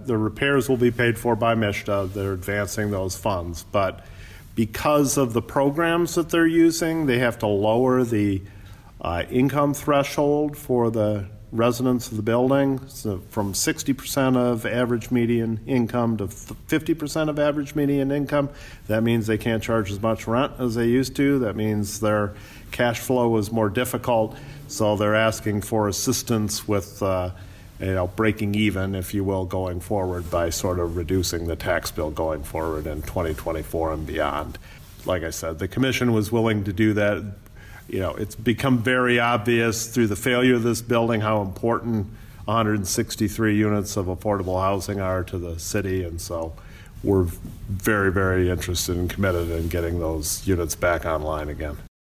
the repairs will be paid for by MISHDA. They're advancing those funds. But because of the programs that they're using, they have to lower the income threshold for the residents of the building, so from 60% of average median income to 50% of average median income. That means they can't charge as much rent as they used to. That means their cash flow is more difficult. So they're asking for assistance with breaking even, if you will, going forward by sort of reducing the tax bill going forward in 2024 and beyond. Like I said, the commission was willing to do that. It's become very obvious through the failure of this building how important 163 units of affordable housing are to the city, and so we're very, very interested and committed in getting those units back online again.